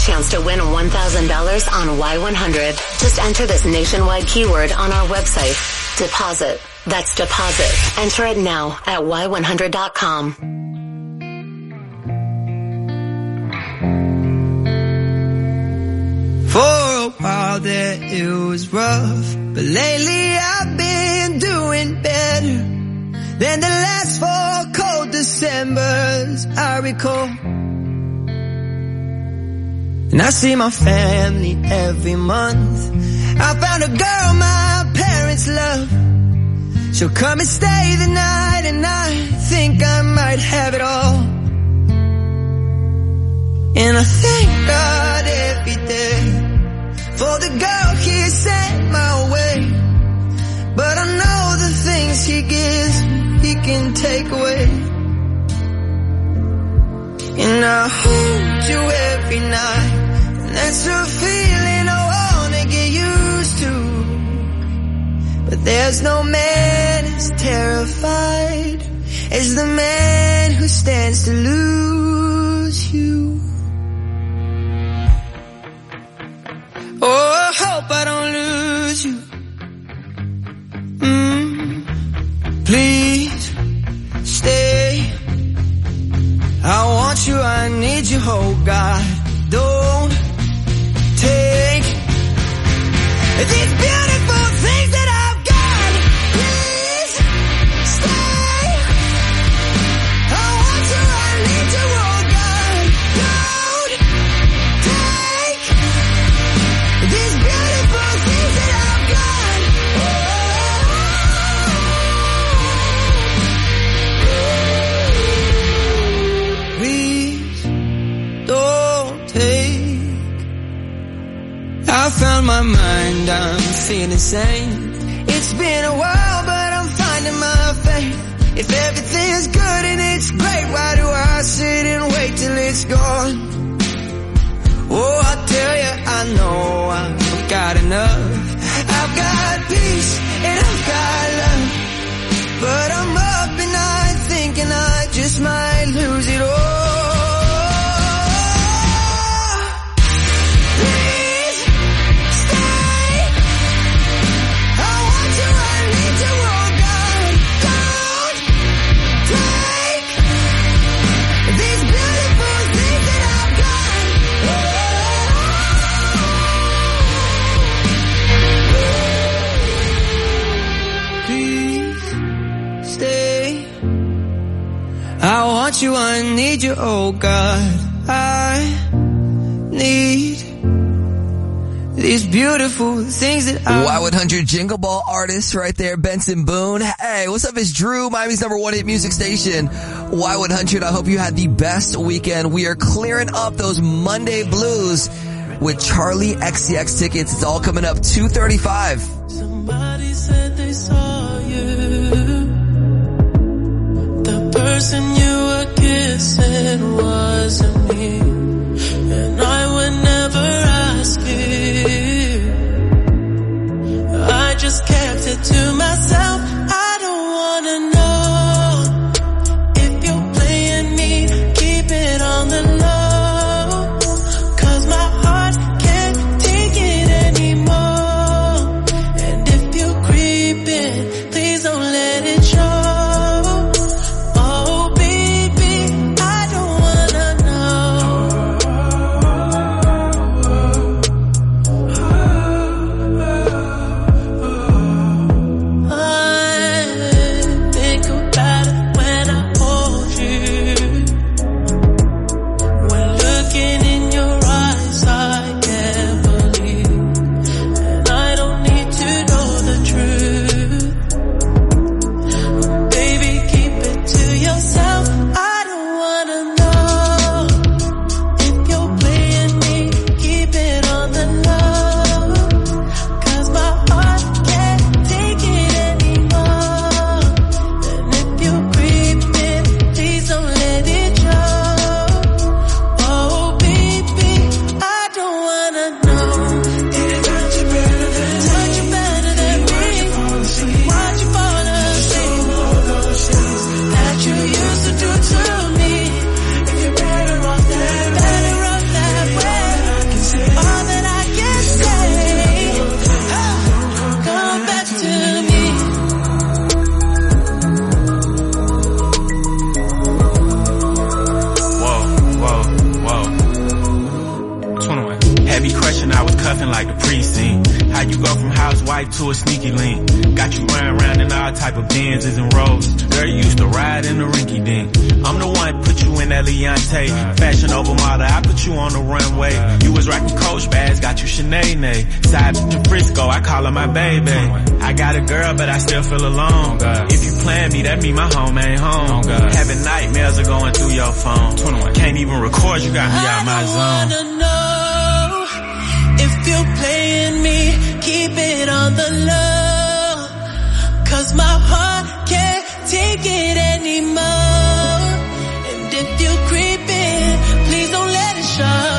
chance to win $1,000 on Y100. Just enter this nationwide keyword on our website. Deposit. That's deposit. Enter it now at Y100.com. For a while there it was rough, but lately I've been doing better than the last 4 cold Decembers I recall. And I see my family every month. I found a girl my parents love. She'll come and stay the night, and I think I might have it all. And I thank God every day for the girl He sent my way. But I know the things He gives, He can take away. And I hold you every night, and that's a feeling I wanna get used to. But there's no man as terrified as the man who stands to lose you. Oh, I hope I don't lose you. Please stay. I want you, I need you, oh God. Don't take these beautiful things that I've got. Please stay. I want you, I need you, oh God. Don't take these beautiful things that I've got. Please don't take. I found my mind, I'm feeling sane. It's been a while, but I'm finding my faith. If everything's good and it's great, why do I sit and wait till it's gone? Oh, I tell you, I know I've got enough. I've got peace and I've got love, but I'm up at night thinking I just might lose it all. Please stay. I want you, I need you, oh God. Don't take these beautiful things that I've got. Please stay. I want you, I need you, oh God. I need these beautiful things that I... Y100 Jingle Ball artist right there, Benson Boone. Hey, what's up? It's Drew, Miami's #1 hit music station. Y100, I hope you had the best weekend. We are clearing up those Monday blues with Charlie XCX tickets. It's all coming up 2:35. Somebody said they saw you. The person you were kissing wasn't me, and I would never ask you. I just kept it to myself. I don't wanna know if you're playing me. Keep it on the low, 'cause my heart can't take it anymore. And if you're creeping, please don't let it show. Oh baby, I don't wanna know. I to a sneaky link. Got you running around in all type of Benzes and Rolls. Girl, you used to ride in the rinky dink. I'm the one put you in that Leontay. Fashion over model, I put you on the runway. You was rocking Coach bags, got you Sinead. Side to Frisco, I call her my baby. I got a girl, but I still feel alone. If you plan me, that mean my home ain't home. Having nightmares are going through your phone. Can't even record, you got me out my zone. I wanna know if you're playing me, keep it on the low. 'Cause my heart can't take it anymore. And if you're creeping, please don't let it show.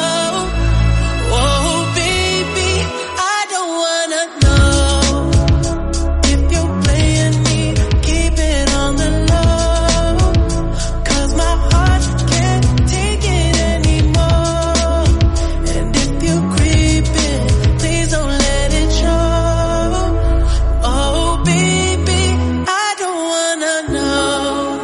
Oh baby, I don't wanna know if you're playing me, keep it on the low. 'Cause my heart can't take it anymore. And if you're creeping, please don't let it show. Oh baby, I don't wanna know.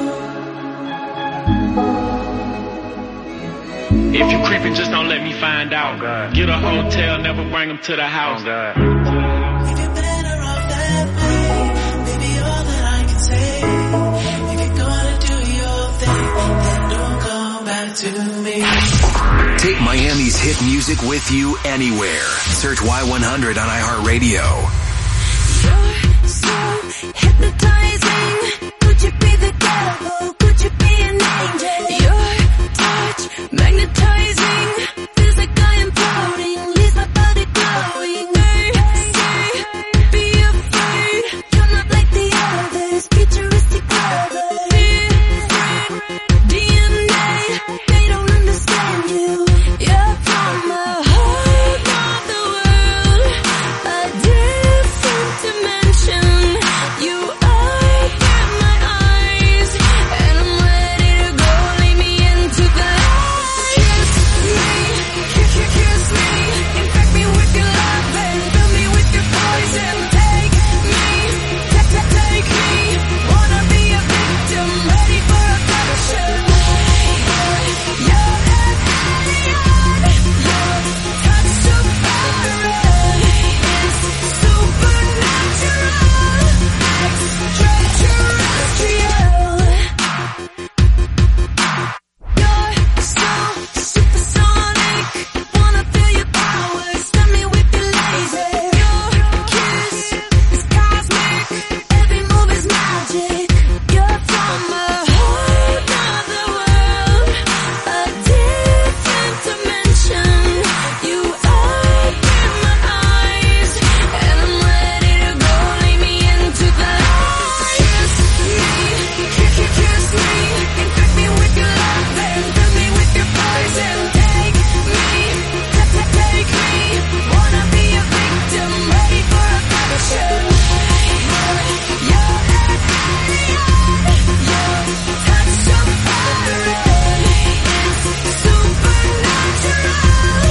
If you creeping, just don't let me find out. Get a hotel, never bring them to the house. If you're better off that way, baby, all that I can say. If you're gonna do your thing, then don't come back to me. Take Miami's hit music with you anywhere. Search Y100 on iHeartRadio. You're so hypnotizing. Could you be the devil? Could you be an angel? Your touch magnetizing. Feels like I am floating. Leaves my body glowing. Say, be afraid. You're not like the others. Futuristic lovers. Different DNA. They don't understand you. You're from a whole other world. A different dimension. You open my eyes, and I'm ready to go. Lead me into the light. Kiss me, infect me with your love and fill me with your poison. Take me, take me. Wanna be a victim, ready for a passion. You're an alien, your touch so foreign. It's supernatural, extraterrestrial. You're so supersonic. Wanna feel your powers, stun me with your laser. Your kiss is cosmic. Every move is magic. You're from a whole other world, a different dimension. You open my eyes, and I'm ready to go. Lead me into the light. Kiss me, infect me with your love and fill me with your poison. Take me, take me. Wanna be a victim, ready for a passion. You're an alien, your touch so foreign. It's supernatural,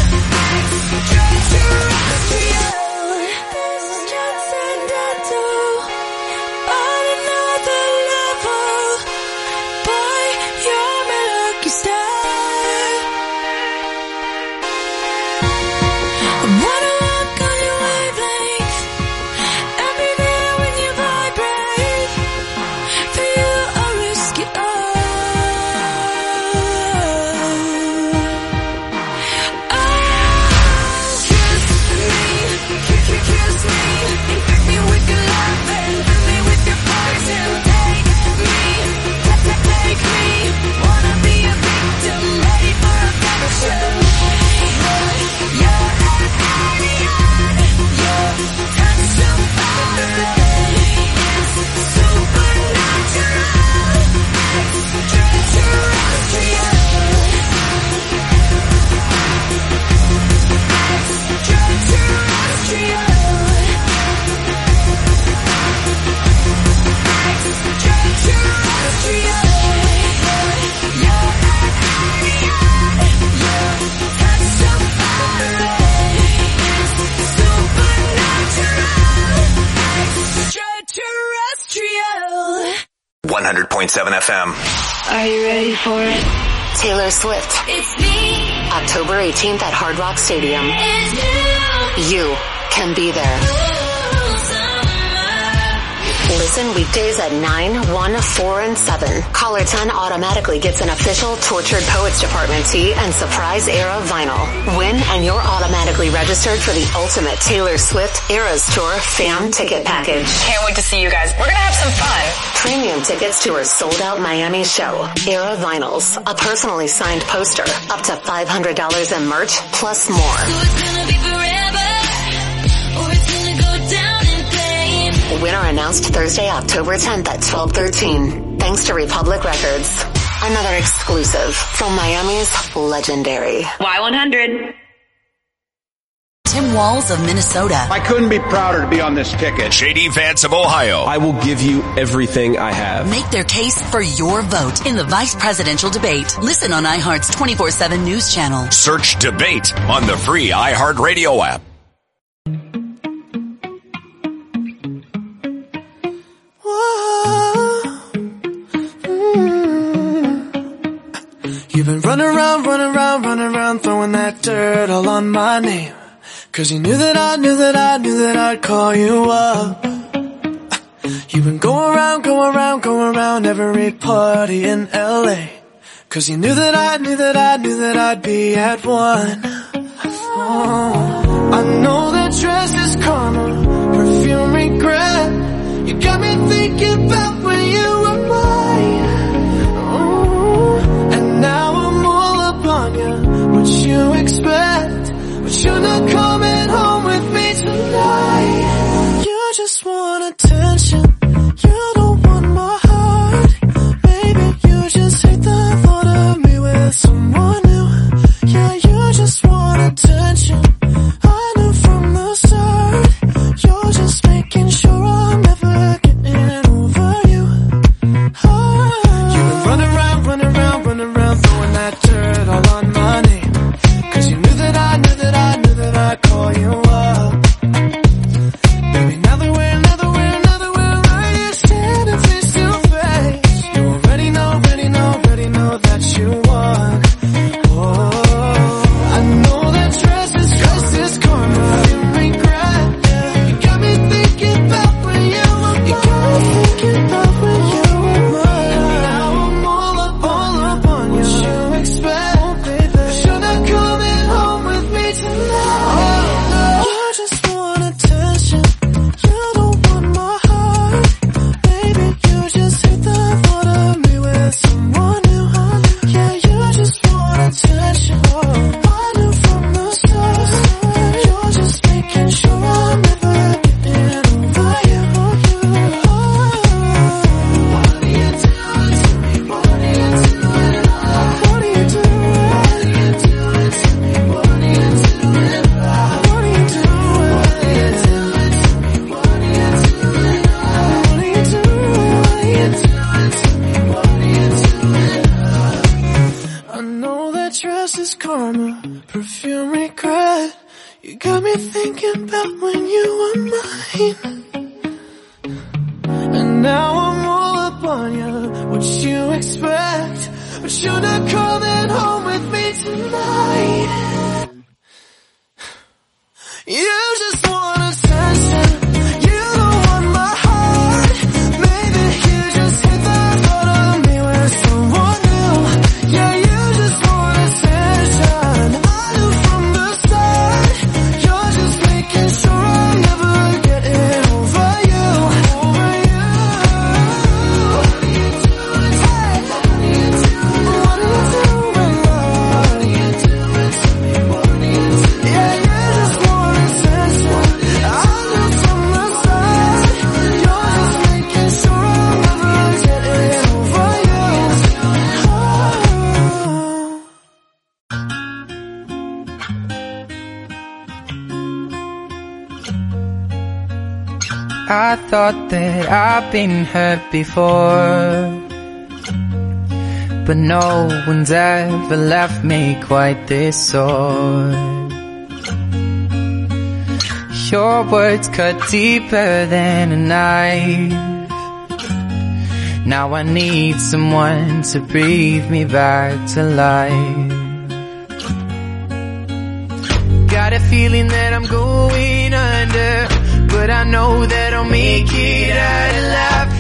extraterrestrial. This is transcendental, on another level. Boy, you're my lucky star. I wanna walk on your wavelength and be there when you vibrate. For you, I'll risk it all. Kiss me, infect me with your love and fill me with your poison. Take me, take me. Wanna be a victim, ready for a passion. You're an alien, your touch so foreign. It's supernatural, extraterrestrial. Extraterrestrial. 100.7 FM. Are you ready for it? Taylor Swift, It's me. October 18th at Hard Rock Stadium. It's you. You can be there. Listen weekdays at 9, 1, 4, and 7. Caller 10 automatically gets an official Tortured Poets Department tee and Surprise Era vinyl. Win and you're automatically registered for the ultimate Taylor Swift Eras Tour fan ticket package. Can't wait to see you guys. We're gonna have some fun. Premium tickets to her sold-out Miami show. Era vinyls, a personally signed poster, up to $500 in merch, plus more. So it's gonna be forever, or it's gonna go down in flames. Winner announced Thursday, October 10th at 12:13. Thanks to Republic Records. Another exclusive from Miami's legendary Y100. Tim Walz of Minnesota. I couldn't be prouder to be on this ticket. J.D. Vance of Ohio. I will give you everything I have. Make their case for your vote in the vice presidential debate. Listen on iHeart's 24/7 news channel. Search Debate on the free iHeartRadio app. You've been running around, throwing that dirt all on my name. 'Cause you knew that I'd call you up. You've been going around every party in LA. 'Cause you knew that I'd be at one. Oh, I know that dress is karma, perfume regret. You got me thinking about when you were mine. Oh, and now I'm all up on you. What you expect? But you're not coming home with me tonight. You just want attention. You don't want my heart. Baby, you just hate the thought of me with someone new. Yeah, you just want attention. I knew from the start. You're just making sure I'm never getting over you. Oh. You've been running around, throwing that dirt all on my name. 'Cause you knew that I'd call you up. Baby, now that we're right here standing face to face, you already know that you won. Oh, I know that dress is karma, you regret. You got me thinking about when you were mine. And now I'm all up on you. What you expect? Oh, baby, but you're not coming home with me tonight. You just want attention. You don't want my heart. Baby, you just hate the thought of me with someone new. Yeah, you just want attention. I knew from the start. You're just making sure I'm never getting over you. What are you doing to me? What are you doing? What are you doing to me? What are you doing? What are you doing? What are you doing to me? What are you doing? I know that dress is karma, perfume regret. You got me thinking about when you were mine. And now I'm all up on you. What you expect? But you're not coming home with me tonight. You just want attention. You don't want my heart. Maybe you just hate the thought of me with someone new. Yeah, you just want attention. I knew from the start. You're just making sure I'm never getting over you. Over you. What are you doing? Hey, what are you doing? What are you doing? What are you doing to me? What are you doing? Yeah, you just want attention. I knew from the start. You're just making sure I'm never getting over you. I thought that I've been hurt before, but no one's ever left me quite this sore. Your words cut deeper than a knife. Now I need someone to breathe me back to life. Got a feeling that I'm going under, but I know that I'll make it out alive.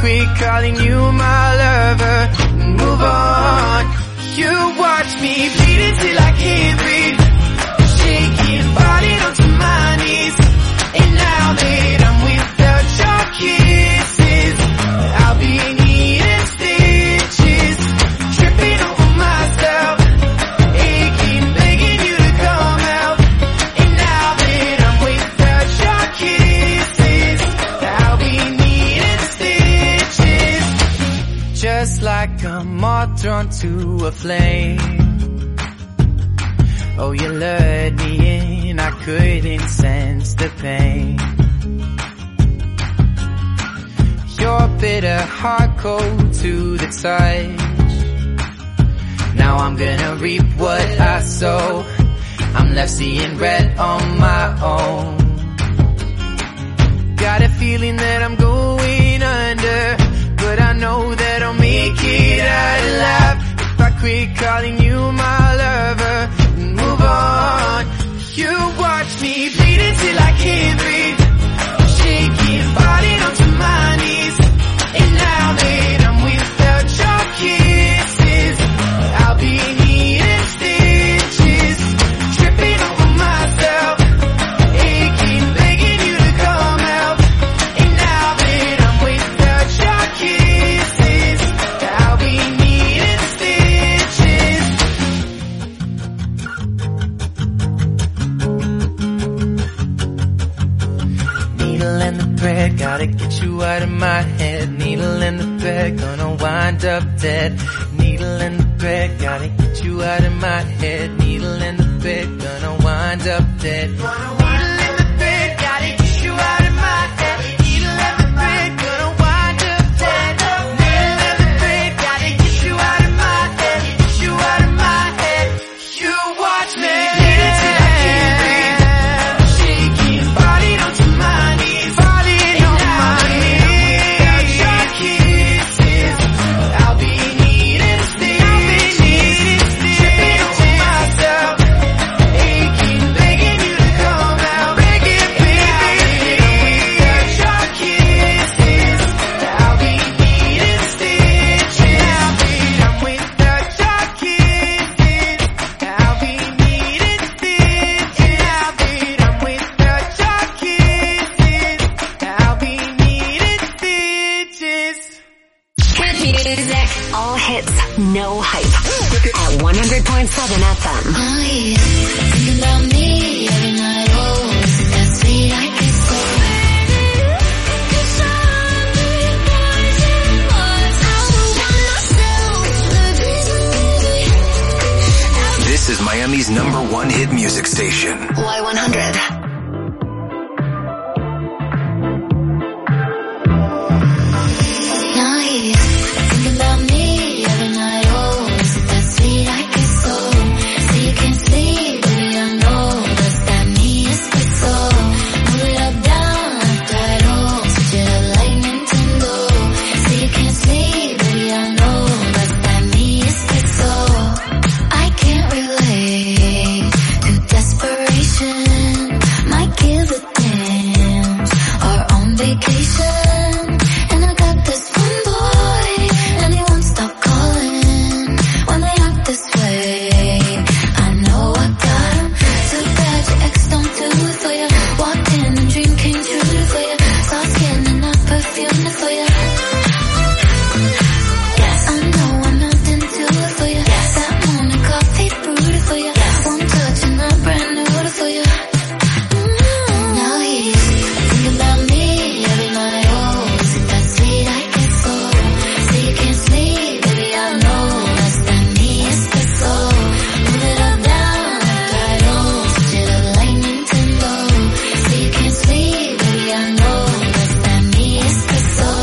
quit calling you my lover, move on. You watch me bleed until I can't breathe, shaking, falling onto my knees. And now that I'm without your kisses, I'll be needing stitches, tripping over myself, aching, begging you to come out. And now that I'm without your kisses, I'll be needing stitches, just like a moth drawn to a flame. Oh, you lured me in, I couldn't sense the pain. Your bitter heart cold to the touch. Now I'm gonna reap what I sow. I'm left seeing red on my own. Got a feeling that I'm going under, but I know that I'll make it out alive if I quit calling you my lover, move on. You watch me bleed until I can't breathe, shaking, falling onto my knees. And now that I'm without your kisses, I'll be needing stitches, tripping over myself, aching, begging you to come out. And now that I'm without your kisses, I'll be needing stitches. Needle and the thread, gotta get you out of my head. Needle and the thread, gonna wind up dead. Needle and the thread, gotta get you out of my head. Needle and the thread, gonna wind up dead. Needle and the thread, gotta get you out of my head. Needle and the thread, gonna wind up dead. Needle and the thread, gotta get you out of my head. Get you out of my head. You watch me bleed until I can't breathe, shaking, falling onto my knees, falling on my knees. Without your kisses, I'll be needing stitches, tripping over myself, aching, begging you to come out, begging, baby. Without your kisses, I'll be needing stitches. I'm without your kisses, I'll be needing stitches. I'm without your kisses, I'll be needing stitches. Hit music. All hits, no hype. At 100.7 FM. Oh yeah, think about me every night. Oh, isn't that sweet? I get so This is Miami's #1 hit music station. Y100. now yeah, think about me every night. Oh, isn't that sweet? I get so you can't sleep, baby. I know that's that me espresso. Move it up, down, like that. Oh, switch it up like Nintendo. You can't sleep, baby. I know that's that me espresso. I can't relate to desperation. Might give a damn. Or on vacation. And I got this one boy, and he won't stop calling when they act this way. I know I got him. Too bad your ex don't do it for you. Walked in and dream came true for you. Soft skin and not perfume for you. Yes, I know I'm not into it for you. Yes, that morning coffee brewed for you. Yes, one touch and I'm brand new for you. Now he's thinking about me every night. Oh, isn't that sweet? I get so you can't sleep, baby. I know that's that me espresso. Move it up, down, like that. Oh, switch it up like Nintendo. You can't sleep, baby. I know that's that me espresso.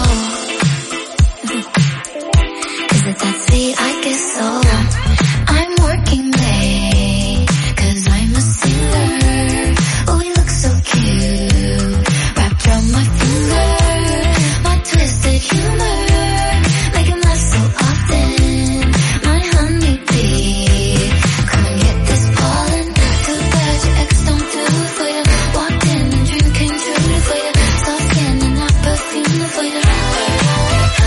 Is it that sweet? I guess so. I'm working late, 'cause I'm a singer. Oh, we look so cute, wrapped around my finger. My twisted humor, make him laugh so often. My honeybee, come and get this pollen. Too bad your ex don't do it for you. Walked in and dream came true for you. Soft skin and not perfume for you.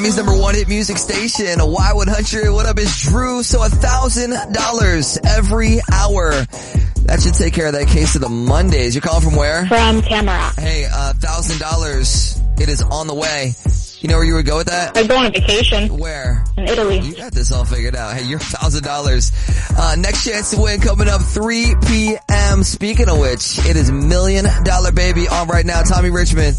Miami's #1 hit music station, Y100. What up, it's Drew. So $1,000 every hour. That should take care of that case of the Mondays. You're calling from where? From Tamarack. Hey, $1,000. It is on the way. You know where you would go with that? I'd go on a vacation. Where? In Italy. You got this all figured out. Hey, you're $1,000. Next chance to win coming up 3 p.m. Speaking of which, it is $1 Million Baby on right now. Tommy Richmond.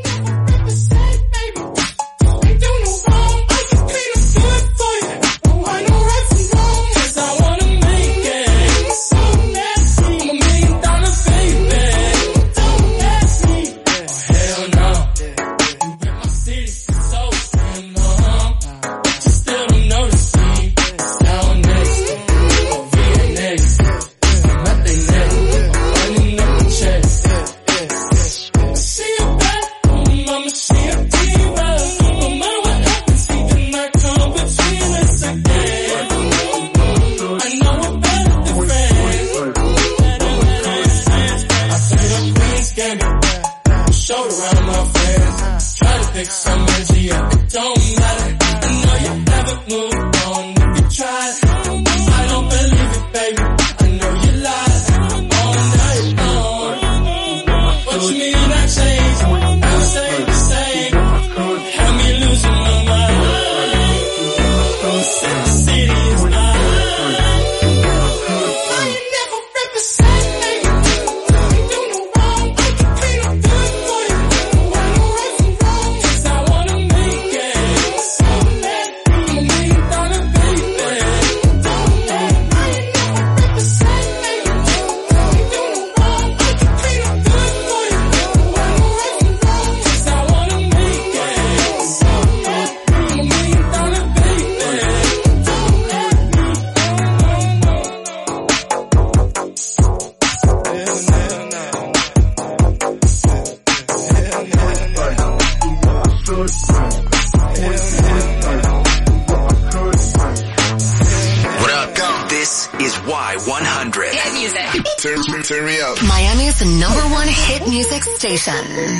Turn me up. Miami's #1 hit music station.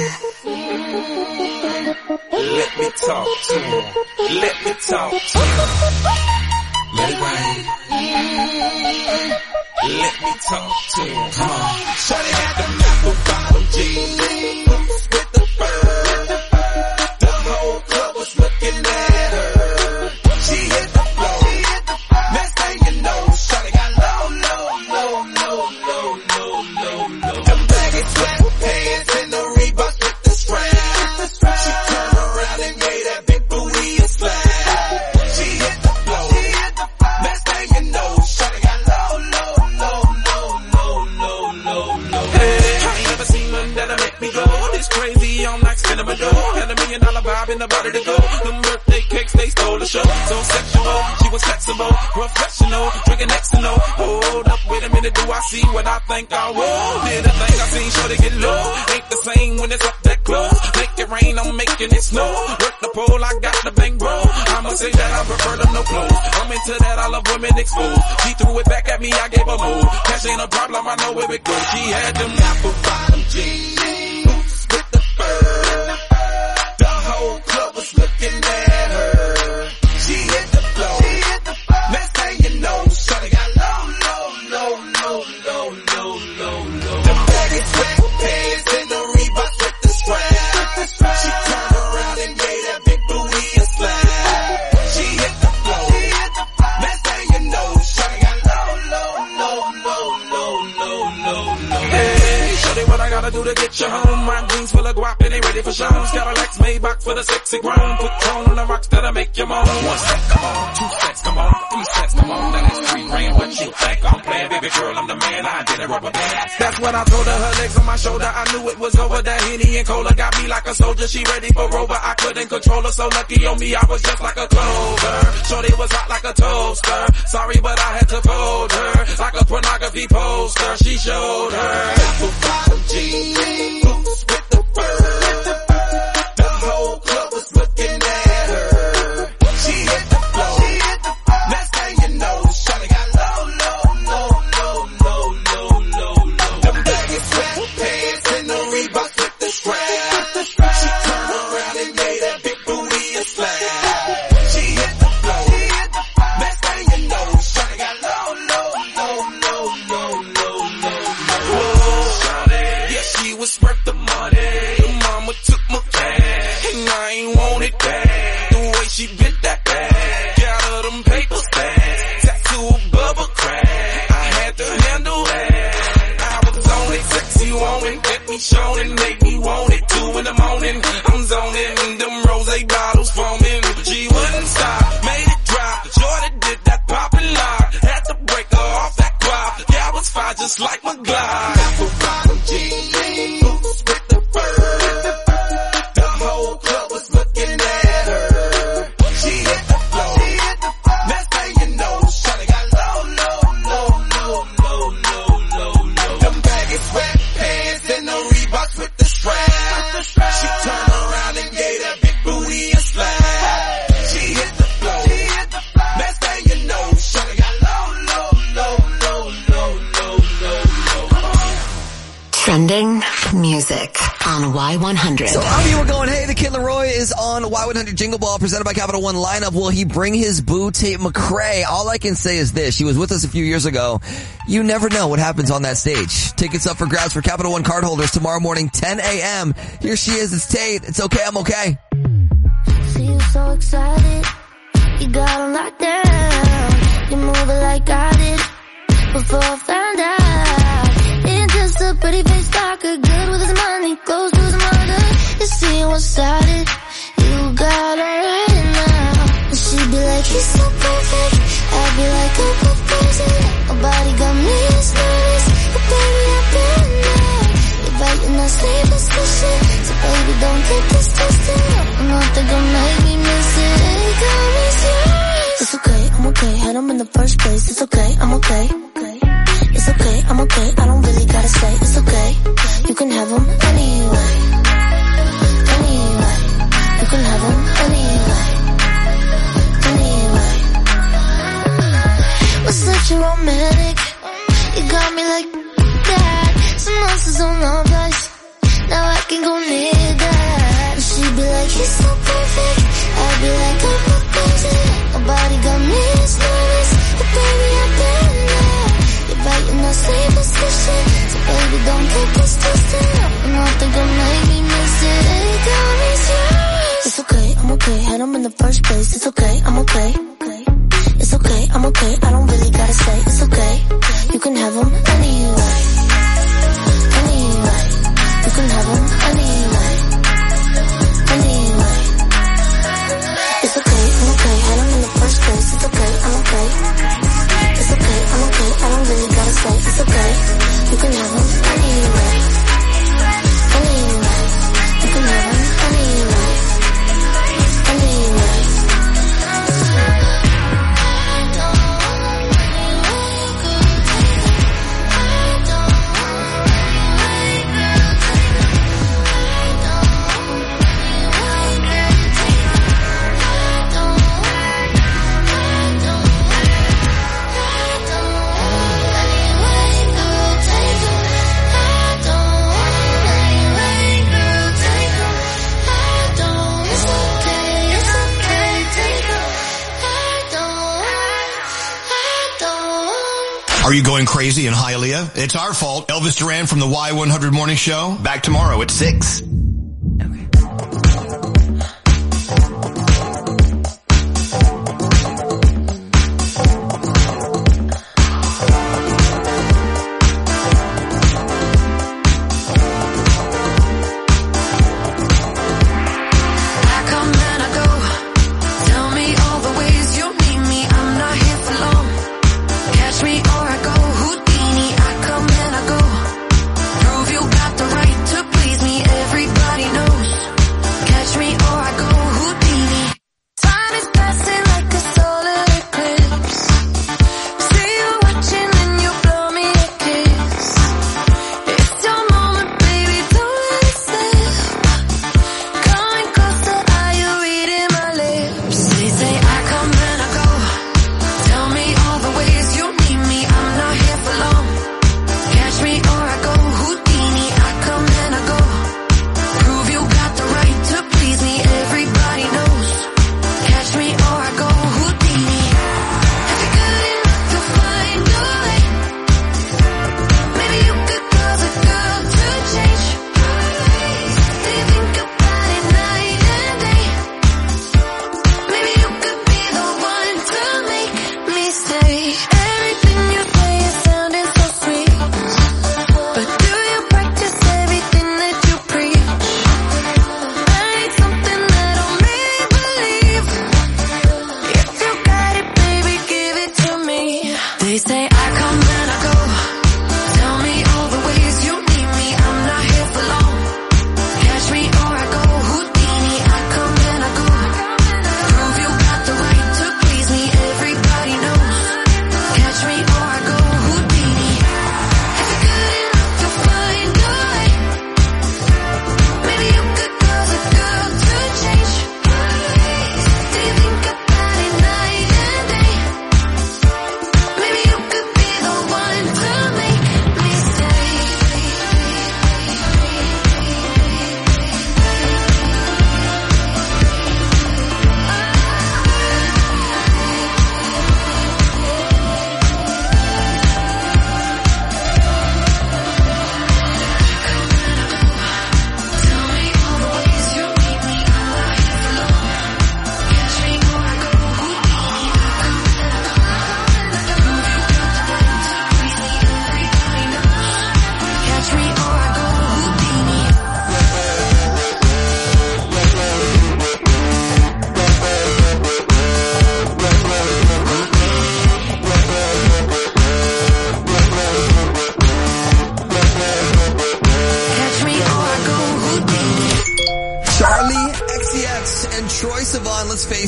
Let me talk to him. Let me talk to him. Let it rain. Let me talk to him. Come on. Shawty got the apple bottom jeans with the fur. The whole club was looking at her. She hit the floor. Next thing you know, shawty got low. Them baggy sweatpants and the Reeboks with the strap. She turned around and gave that big booty a slap. She hit the floor. Next thing you know, shawty got low. Hey, I ain't never seen nothing that'll make me go this crazy. I'm like cinema dough. Had $1 million vibe in the body to go. Them birthday cakes, they stole the show. So sexual, she was flexible, professional, drinking X&O. Hold up, wait a minute, do I see what I think I will? Did a thing I seen, sure to get low. Ain't the same when it's up that close. Make it rain, I'm making it snow. Work the pole, I got the bang bro. I'ma say that I prefer them no clothes. I'm into that, I love women exposed. She threw it back at me, I gave her move. Cash ain't a problem, I know where it goes. She had them apple bottom jeans, boots with the fur. The whole club was looking at her. She hit the floor. Next thing you know, shawty got low. The baggy sweatpants and the Reeboks with the strap. She turned around and gave that big booty a slap. She hit the floor. Next thing you know, shawty got low. Hey, shawty, what I gotta do to get you home? My jeans full of guap and they ready for shows. Cadillacs Maybach for the sexy grown. Put tone on the rocks that'll make you moan. 1 step, come on. 2 steps, come on. 3 steps, come on. Now that's 3 grand. What you think? I'm playing, baby girl, I'm the man. I did a rubber band. That's what I told her. Her legs on my shoulder. I knew it was over. That Henny and Cola got me like a soldier. She ready for Rover. I couldn't control her. So lucky on me, I was just like a clover. Shorty was hot like a toaster. Sorry, but I had to fold her like a pornography poster. She showed her apple bottom jeans, boots with the fur. The whole club was looking at her. She hit the floor. Next thing you know, shawty got low. Them baggy sweatpants and the Reeboks with the strap. She turned around and gave that big booty a slap. Trending music on Y100. So a lot of you were going, hey, the Kid Laroi is on Y100 Jingle Ball presented by Capital One lineup. Will he bring his boo Tate McRae? All I can say is this. She was with us a few years ago. You never know what happens on that stage. Tickets up for grabs for Capital One cardholders tomorrow morning, 10 a.m. Here she is. It's Tate. It's okay. I'm okay. See you so excited. You got on locked down. You move it like I did before I found out. Ain't just a pretty face talker, good with his money, close to his mother. You see what started, you got her right now. And she'd be like, he's so perfect. I'd be like, oh, go crazy. Nobody got me as nervous, but baby, I've been there. You're biting that sleepless cushion, so baby, don't get this twisted. Nothing gonna make me miss it. Hey, girl, it's yours. It's okay, I'm okay. Had him in the first place. It's okay, I'm okay. It's okay, I'm okay. I don't really gotta say it's okay. You can have him anyway. Anyway. You can have him anyway. Anyway. Was such a romantic. You got me like that. Some monsters on the place. Now I can go near that. And she'd be like, he's so perfect. I'd be like, I'm not crazy. Nobody got me as nervous, but baby, I've been there. You're biting that sleepless cushion, so baby, don't get this twisted. Nothing gonna make me miss it. Hey, girl, it's yours. It's okay, I'm okay. Had him in the first place. It's okay, I'm okay. It's okay, I'm okay. I don't really gotta say it's okay. You can have him anyway. Anyway. You can have him anyway. Anyway. It's okay, I'm okay. Had him in the first place. It's okay, I'm okay. It's okay, I'm okay. I don't really gotta say it's okay. You can have him anyway. Anyway. You can have him anyway. Anyway. Are you going crazy in Hialeah? It's our fault. Elvis Duran from the Y100 Morning Show. Back tomorrow at 6.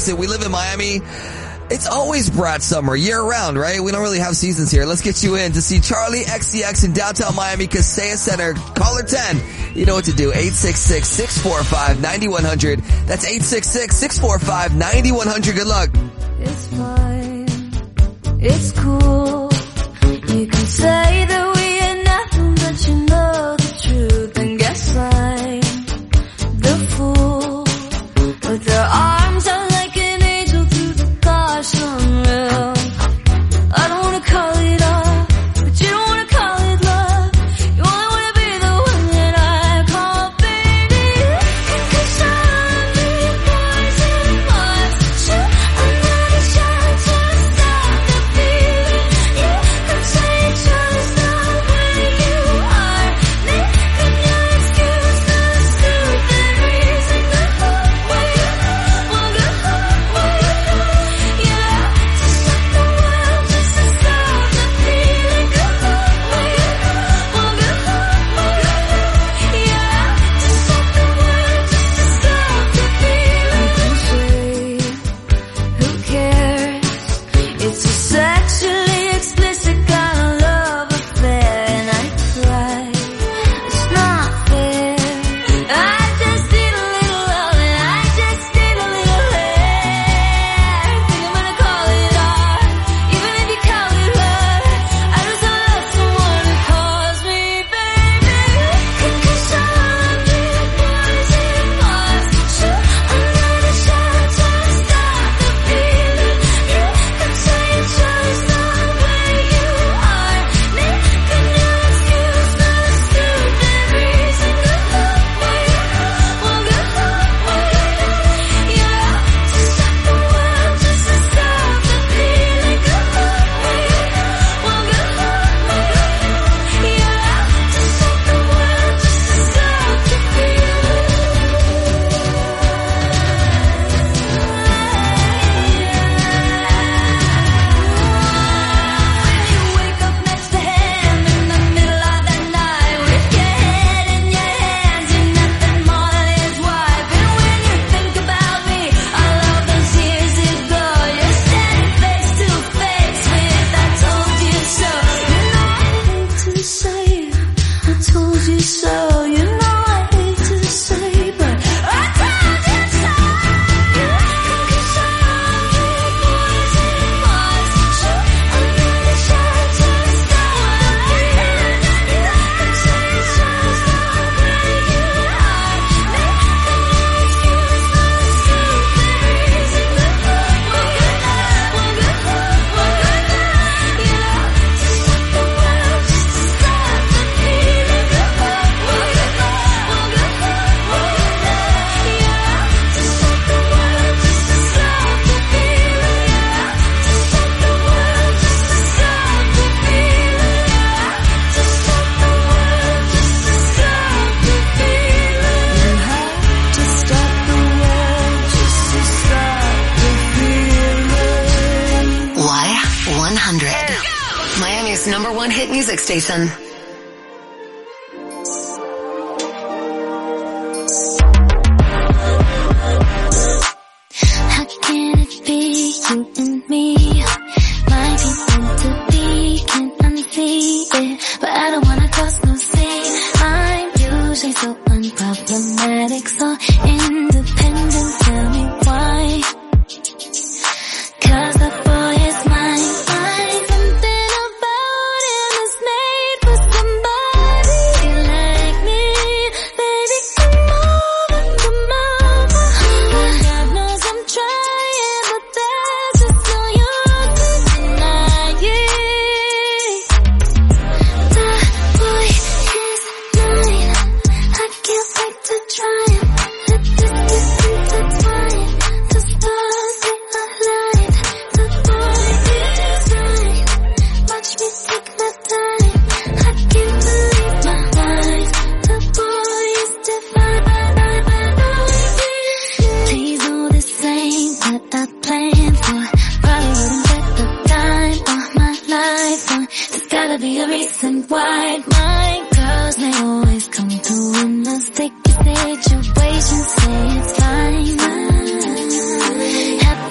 face it, we live in Miami. It's always brat summer, year round, right? We don't really have seasons here. Let's get you in to see Charlie XCX in downtown Miami, Kaseya Center. Caller 10. You know what to do. 866-645-9100. That's 866-645-9100. Good luck. It's fine. It's cool. You can say that we ain't nothing, but you know the truth. And guess I'm the fool with their arms out like an angel through the gosh unreal. I don't wanna call it love, but you don't wanna call it love. You only wanna be the one that I call baby. Cause I'm the poison heart. Shoot another shot to stop the feeling. You can say just not where you are. Making your excuse the stupid reason to hurt where you want to hurt where you yeah. To stop the world just to stop the feeling. To hurt where you want to hurt where you yeah. To stop the world just to stop the feeling. Who cares? It's a sexually explicit kind of love affair, and I cry. It's not fair. I just need a little love, and I just need a little hair. Think I'm gonna call it art, even if you call it love. I just love someone who calls me baby. Cause I'm the poison heart. Shoot another shot to stop the feeling. You can say just not where you are. Making your excuse the stupid reason to hurt where you want to hurt where you yeah. To stop the world just to stop the feeling. To hurt where you want to hurt where you yeah. To stop the world just to stop the feeling. You wake up next to him in the middle of the night with your head in your hands, you're nothing more than his wife. And when you think about me, all of those years ago, you're standing face to face with I told you so. You know I hate to say it, I told you so. You know I hate to say, but I told you so. Cause I'm the poison heart. Shoot another shot to stop the feeling. You can say just not where you are. Making your excuse the stupid reason to hurt where you want to hurt where you yeah. To stop the world just to stop the feeling. To hurt where you want to hurt where you yeah. To stop the world just to stop the feeling. To stop the world just to stop the feeling. To stop the world just to stop the feeling. You have to stop the world just to stop the feeling. Y100. Miami's #1 hit music station. How can it be you and me? Might be meant to be, can't unsee it, but I don't wanna cross no scene. I'm usually so unproblematic, so independent. Tell me why? 'Cause the boy is mine. Something about him is made for somebody like me. Baby, come over, come over. God knows I'm trying, but there's just no use to deny it. The boy is mine. I can't wait to try him. Let this get intertwined. The stars they align. The boy is mine. Watch me take my time. I can't believe my eyes. The boy is divine. Please know this ain't what I planned for. Probably wouldn't bet the time on my life. There's gotta be a reason why my girls may always come through in a sticky situation. Say it's fine. Have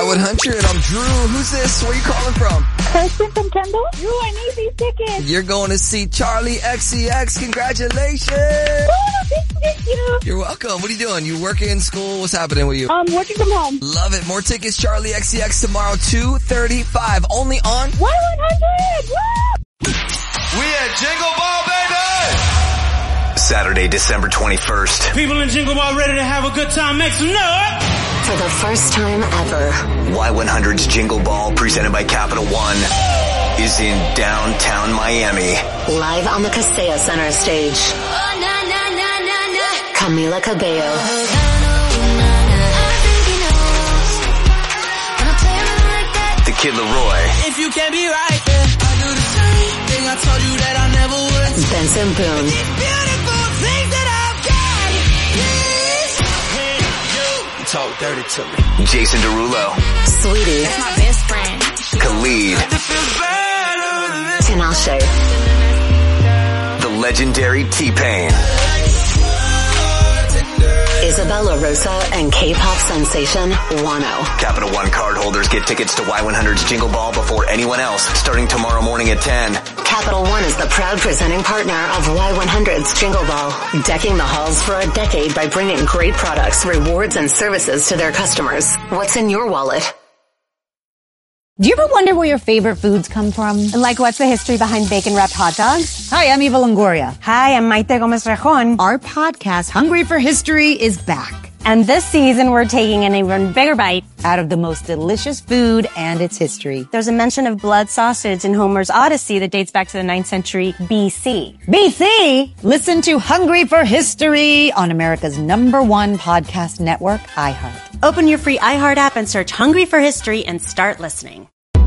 Y100. I'm Drew. Who's this? Where are you calling from? Kirsten from Kendall. Drew, I need these tickets. You're going to see Charlie XCX. Congratulations. Thank you. You're welcome. What are you doing? You working in school? What's happening with you? Working from home. Love it. More tickets, Charlie XCX tomorrow, 2:35. Only on Y100. Woo! We at Jingle Ball, baby! Saturday, December 21st. People in Jingle Ball ready to have a good time. Make some noise! For the first time ever, Y100's Jingle Ball, presented by Capital One, is in downtown Miami. live on the Kaseya Center stage. Camila Cabello. The Kid Laroi. If you can't be right, then I do the same thing I told you that I never would. Benson Boone. These beautiful things that I've got. Please, talk dirty to me. Jason Derulo. Sweetie. That's my best friend. Khalid. Tinashe. The legendary T-Pain. Isabella Rosa and K-pop sensation Wano. Capital One cardholders get tickets to Y100's Jingle Ball before anyone else, starting tomorrow morning at 10. Capital One is the proud presenting partner of Y100's Jingle Ball, decking the halls for a decade by bringing great products, rewards, and services to their customers. What's in your wallet? Do you ever wonder where your favorite foods come from? Like, what's the history behind bacon-wrapped hot dogs? Hi, I'm Eva Longoria. Hi, I'm Maite Gomez-Rejon. Our podcast, Hungry for History, is back. And this season, we're taking an even bigger bite out of the most delicious food and its history. There's a mention of blood sausage in Homer's Odyssey that dates back to the 9th century BC. BC? Listen to Hungry for History on America's #1 podcast network, iHeart. Open your free iHeart app and search Hungry for History and start listening.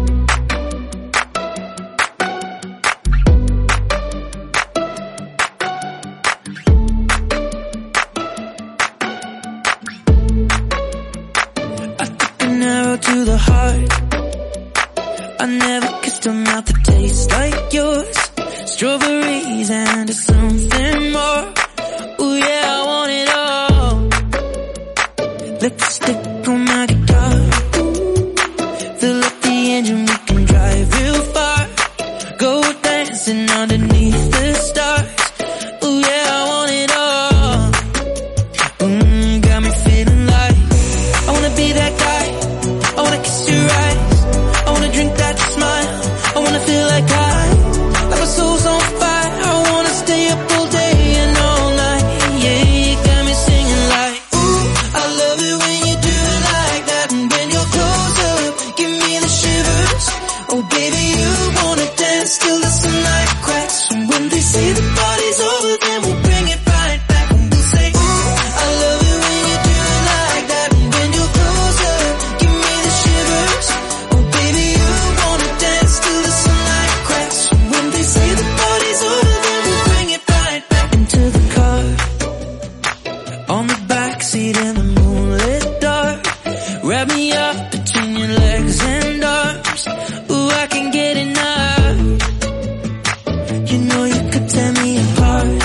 Arrow to the heart. I never kissed a mouth that tastes like yours. Strawberries and something more. Ooh yeah, I want it all. Lipstick on my guitar. Fill up the engine, we can drive real far. Go dancing underneath the stars. Ooh yeah, I want it all. Got me feeling like I wanna be that guy. I wanna kiss your eyes. I wanna drink that smile. I wanna feel like like my soul's on fire. I wanna stay up all day and all night. Yeah, you got me singing like, ooh, I love it when you do it like that. And when you're close up, give me the shivers. Oh baby, you wanna dance till the sunlight cracks. And when they say the party's over, then we'll bring it right back. And we'll say, ooh, I love it when you do it like that. And when you're close up, give me the shivers. Oh baby, you wanna dance till the sunlight cracks. And when they say the party's over, then we'll bring it right back into the car. On the backseat in the moonlit dark. Wrap me up between your legs and arms. Ooh, I can get enough. You know you could tear me apart.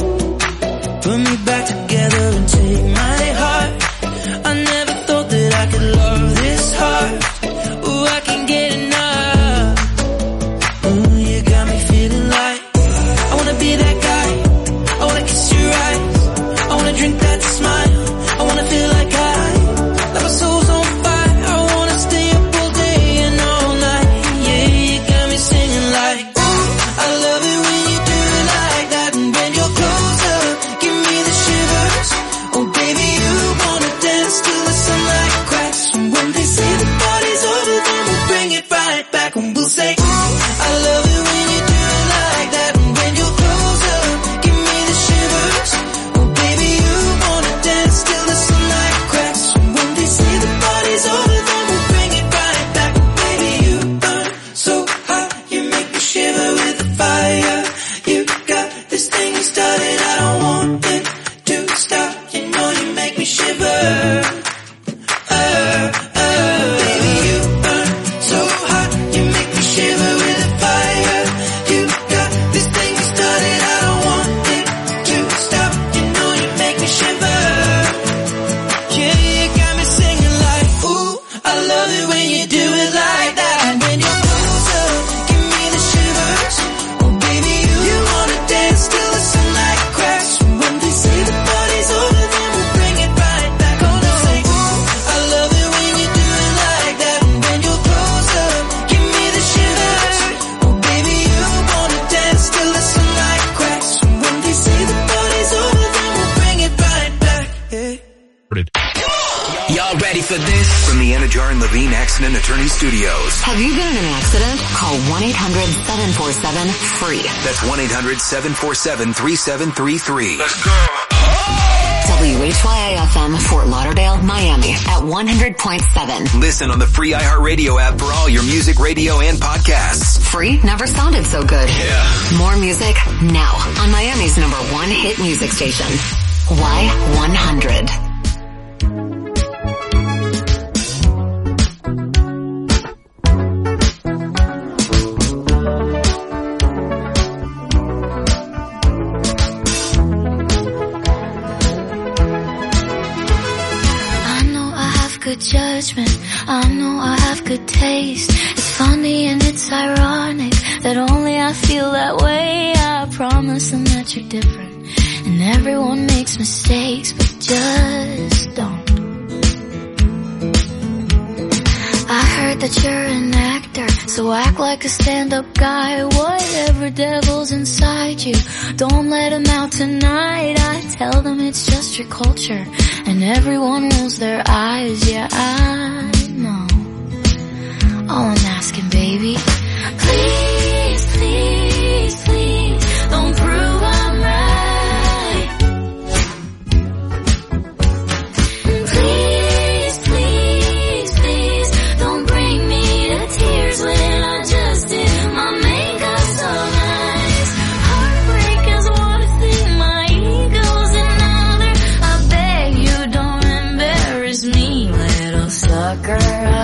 Put me back together and take my heart. I never thought that I could love this hard. Ooh, I can get enough. Ooh, you got me feeling like I wanna be that guy. I wanna kiss your eyes. I wanna drink that smile. I wanna feel like like my soul's on fire. I wanna stay up all day and all night. Yeah, you got me singing like, ooh, I love it when you do it like that. And when you're close up, give me the shivers. Oh baby, you wanna dance till the sunlight cracks. And when they say the party's over, then we'll bring it right back. And we'll say, ooh, I love it when you do it like that. And when you're close up, give me the shivers. Oh baby, you wanna dance till the sunlight cracks. And when they say the party's over, then we'll bring it right back. Baby, you burn so hot, you make me shiver with the fire. You got this thing you started, I don't want it to stop. You know you make me shiver. Baby, you burn so hot, you make me shiver with the fire. You got this thing you started, I don't want it to stop. You know you make me shiver. Yeah, you got me singing like, ooh, I love it when Y'all ready for this? From the Anajar and Levine Accident Attorney Studios. Have you been in an accident? Call 1-800-747-FREE. That's 1-800-747-3733. Let's go. WHYA-FM, Fort Lauderdale, Miami at 100.7. Listen on the free iHeartRadio app for all your music, radio, and podcasts. Free never sounded so good. Yeah. More music now on Miami's #1 hit music station. Y100. Good judgment, I know I have good taste. It's funny and it's ironic that only I feel that way. I promise them that you're different, and everyone makes mistakes, but just don't. I heard that you're an actor, so act like a stand-up guy. Whatever devil's inside you, don't let him out tonight. I tell them it's just your culture, and everyone rolls their eyes. Yeah, I know. All I'm asking, baby, please, please, please, don't prove I'm right. Please, please, please, don't bring me to tears when I just did my makeup so nice. Heartbreak is one thing, my ego's another. I beg you don't embarrass me, little sucker.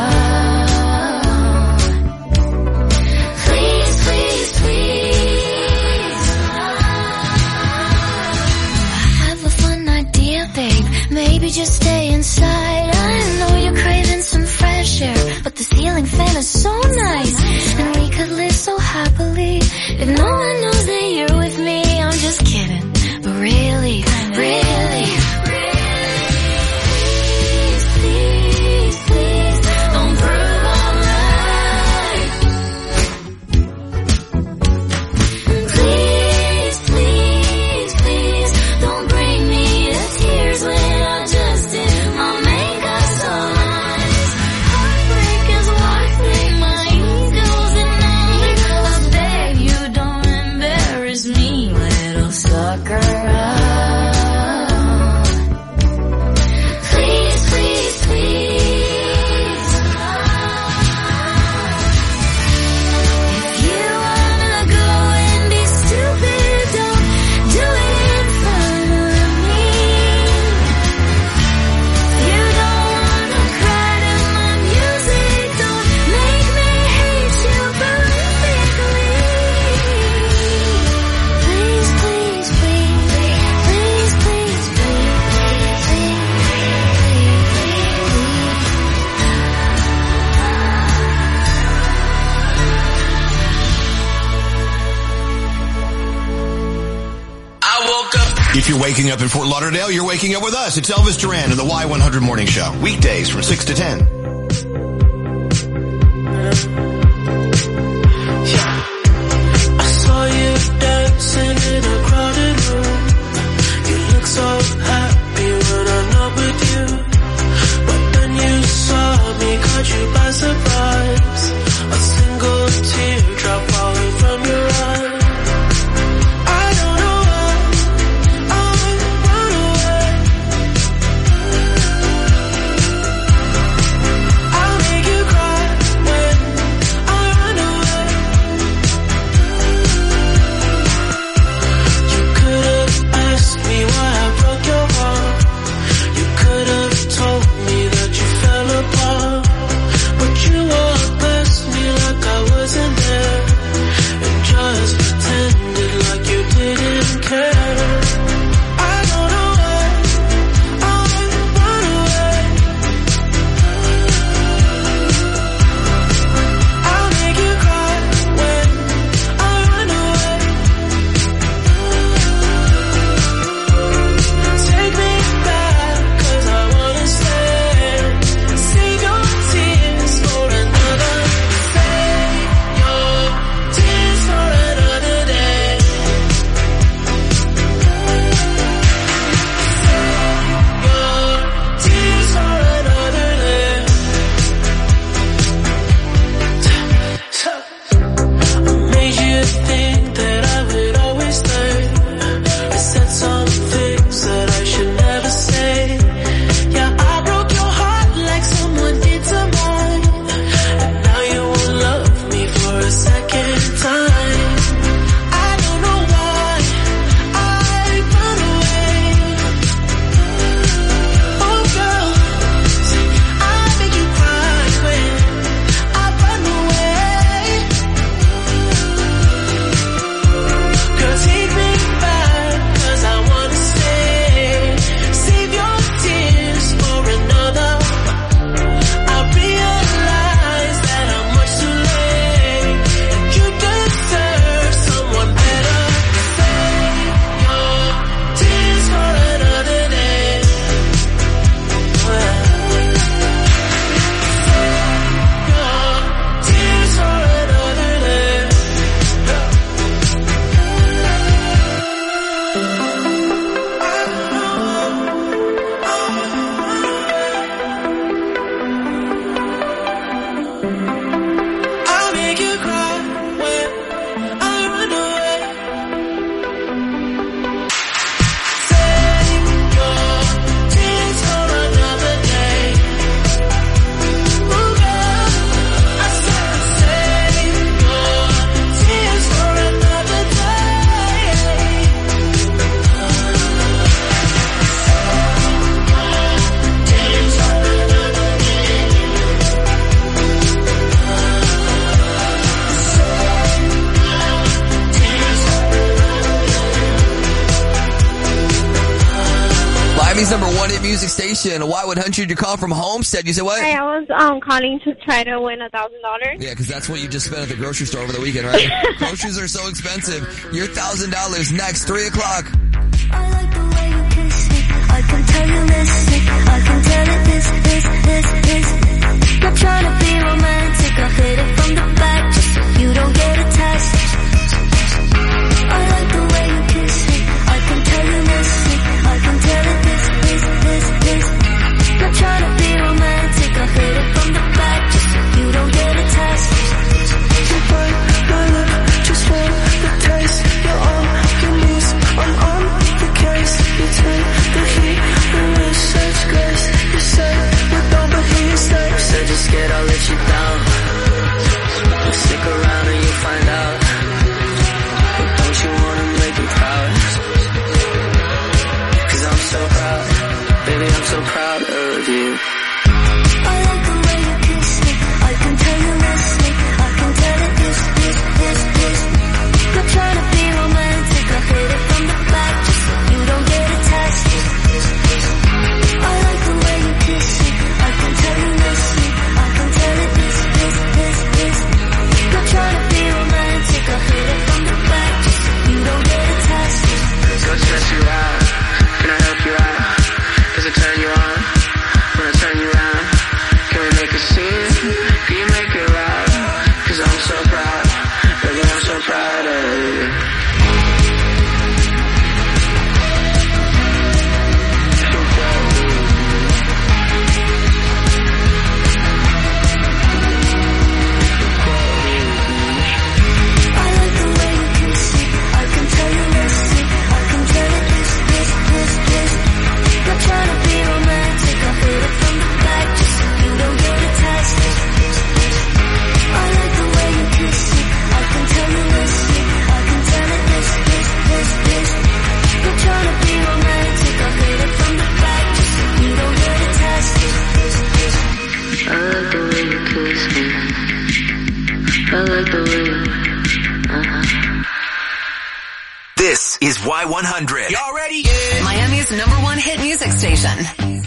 Please, please, please. I have a fun idea, babe. Maybe just stay inside. I know you're craving some fresh air, but the ceiling fan is so nice, and we could live so happily if no one knows that you're with me. I'm just kidding, but really, really, please, please, please, don't prove I'm right. Please, please, please, don't bring me to tears when I just did my makeup so nice. Heartbreak is one thing, my ego's another. I beg you don't embarrass me, little sucker. Please, please, please. If you wanna go and be stupid, don't do it in front of me. You don't wanna cry to my music, don't make me hate you perfectly. Please, please, please, please, please, please, I woke up. If you're waking up in Fort Lauderdale, you're waking up with us. It's Elvis Duran and the Y100 Morning Show. Weekdays from 6 to 10. I saw you dancing in a crowded room. You look so happy when I'm not with you. But then you saw me, caught you by surprise. A single teardrop falling from your eye. I don't know why I run away. I'll make you cry when Miami's number one hit music station, Y100. You call from Homestead. You said what? Hi, I was calling to try to win $1,000. Yeah, because that's what you just spent at the grocery store over the weekend, right? Groceries are so expensive. Your $1,000 next, 3 o'clock. I like the way you kiss me. I can tell you listen. I can tell it this. Not trying to be romantic. I hit it from the back just so you don't get attached. I like the way you kiss me. I can tell you listen. I can tell it this. Not trying to be romantic. I hit it from the back just so you don't get attached. You bite my lip just for the taste. You're on your knees. I'm on the case. You take the heat with such grace. You say we don't, but he stays. Said you're scared I'll let you down. You stick around and you'll find out. But don't you wanna make me proud? 'Cause I'm so proud. Baby, I'm so proud of you. I like the way you kiss me. I can tell you listening. I can tell it this. Not trying to be romantic. I hit it from the back just so you don't get attached. I like the way you kiss me. I can tell you listening. I can tell it this. Not trying to be romantic. I hit it from the back just so you don't get attached. Go stress you out. Can I help you out? Does it turn you on? When I turn you around, can we make a scene? Can you make it loud? 'Cause I'm so proud. Baby, I'm so proud of you. I like the way you kiss me. I can tell you listen. I can tell it this. Not trying to be romantic. I hit it from the back just so you don't get attached. I like the way you kiss me. I can tell you listen. I can tell it this. Not trying to be romantic. I hit it from the back just so you don't get attached. I like the way you kiss me. I like the way you. This is Y100. Y'all ready? Miami's number one hit music station.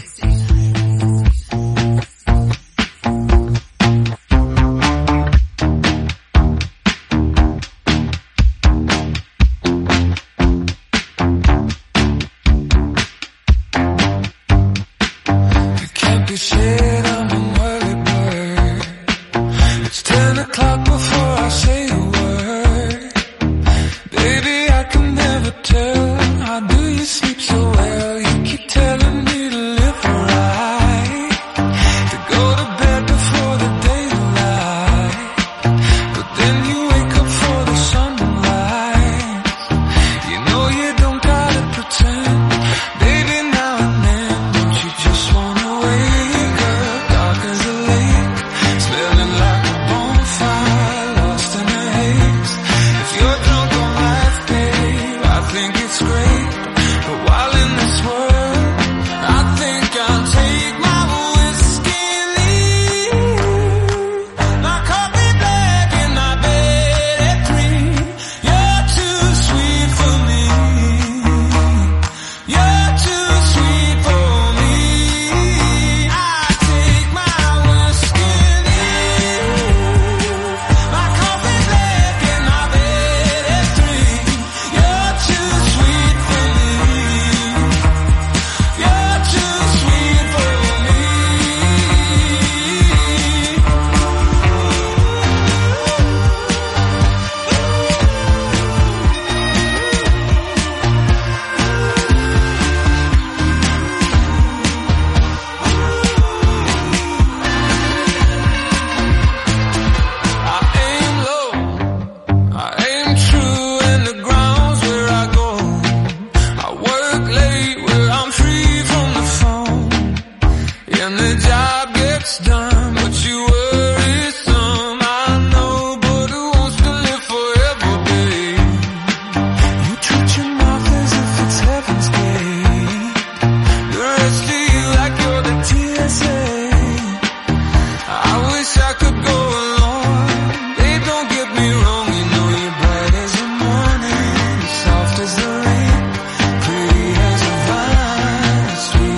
Can't be said I'm an early bird. It's 10 o'clock before I say a word. Baby, I can never tell. How do you sleep so well? You keep telling me to live right, to go to bed before the daylight. But then you wake up for the sunlight. You know you don't gotta pretend. Baby, now and then, don't you just wanna wake up dark as a lake, smelling like a bonfire, lost in a haze. If you're drunk on life, babe, I think it's great. But while in this world, I think I'll take my whiskey and leave. My coffee black and my bed at 3. You're too sweet for me. You're too sweet for me. I take my whiskey and leave. My coffee black and my bed at 3. You're too sweet for me. You're too sweet for me. I aim low, I aim true, and the ground's where I go. I work late where I'm free from the phone, and the job gets done, but you worry some. I know, but who wants to live forever, babe? You treat your mouth as if it's heaven's gate. The rest of you like you're the TSA. I wish I could go along. Babe, don't get me wrong. You know you're bright as the morning, soft as the rain, pretty as a vine, sweet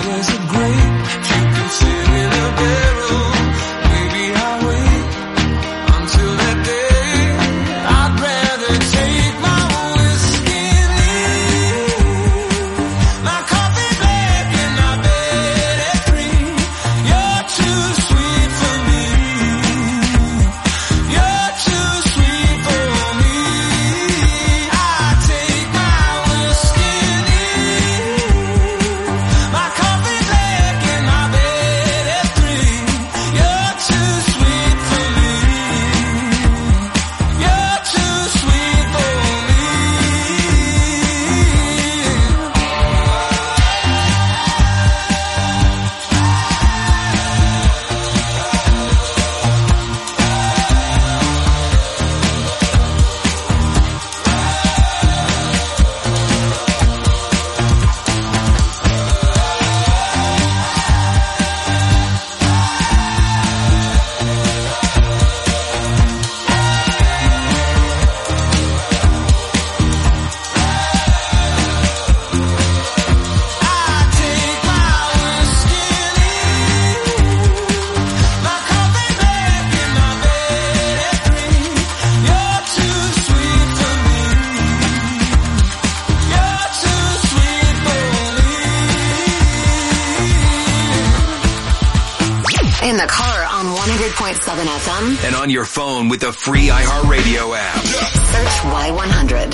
In the car on 100.7 FM. And on your phone with the free iHeartRadio app. Search Y100.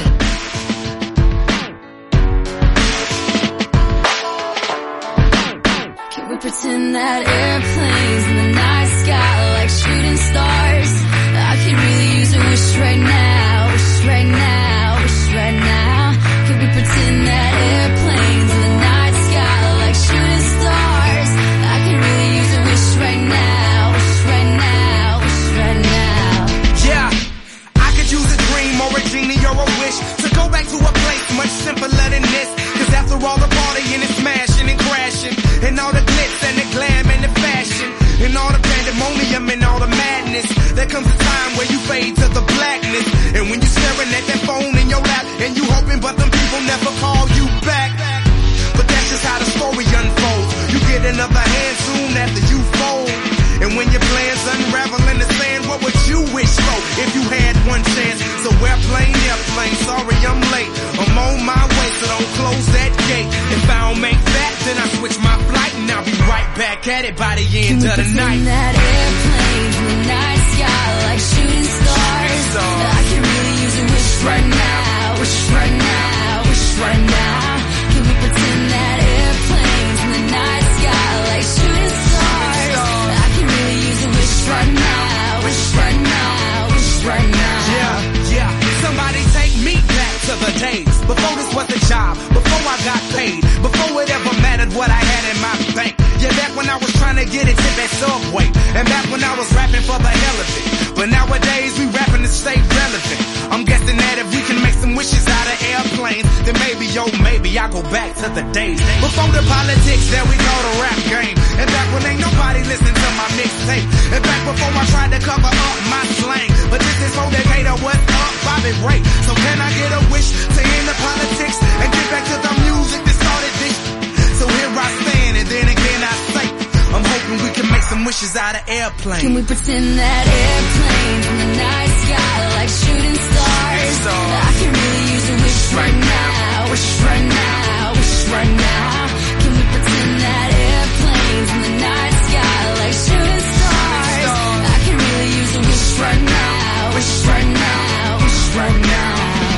Can we pretend that airplanes in the night sky like shooting stars? I could really use a wish right now, wish right now, wish right now. Can we pretend that airplanes in the night sky like shooting stars? I could really use a wish right now, wish right now, wish right now. Yeah, I could use a dream or a genie or a wish to go back to a place much simpler than this. Cause after all the partying and smashing and crashing, and all the glitz and the glam and the fashion, and all the pandemonium and all the madness, there comes a time where you fade to the blackness. And when you're staring at that phone in your lap, and you hoping but them people never call you back. But that's just how the story unfolds. You get another hand soon after you fold. And when your plans unravel in the sand, what would you wish for if you had one chance? So airplane, sorry I'm late. I'm on my way, so don't close that gate. If I don't make that, then I switch my flight, and I'll be right back at it by the end of the night. That airplane in the night sky like shooting stars. I can really use a wish right now, wish right now, wish right now. Can we pretend that airplanes in the night sky like shooting stars? I can really use a wish right now, wish right now, wish right now. Yeah, somebody take me back to the days before this was a job, before I got paid, before it ever mattered what I had in my bank. Yeah, back when I was trying to get a tip at Subway, and back when I was rapping for the hell of it. But nowadays we rapping to stay relevant. I'm guessing that if we can make some wishes out of airplanes, then maybe, oh maybe I'll go back to the days before the politics that we call the rap game. And back when ain't nobody listening to my mixtape. And back before I tried to cover up my slang. But this is for Decatur, what's up, Bobby Ray. So can I get a wish to end the politics and get back to the music that started this? So here I stand, and then again I say, I'm hoping we can make some wishes out of airplanes. Can we pretend that airplanes in the night sky like shooting stars? I can really use a wish right now, wish right now, wish right now. Can we pretend that airplanes in the night sky like shooting stars? I can really use a wish right now, wish right now, wish right now.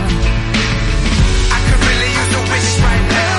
I could really use a wish right now.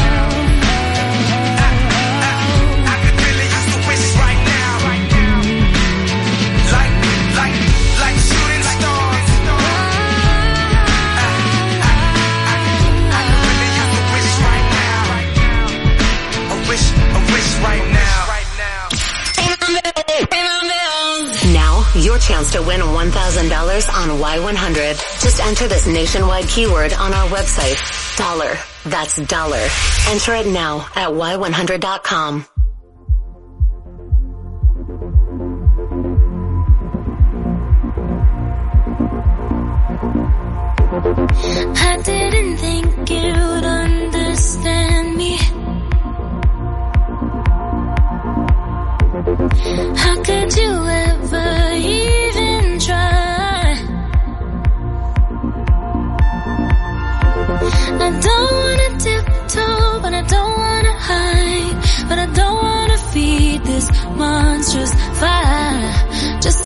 Now, your chance to win $1,000 on Y100. Just enter this nationwide keyword on our website. Dollar. That's dollar. Enter it now at Y100.com. I didn't think you'd understand me. How could you ever even try? I don't wanna tiptoe, but I don't wanna hide, but I don't wanna feed this monstrous fire. Just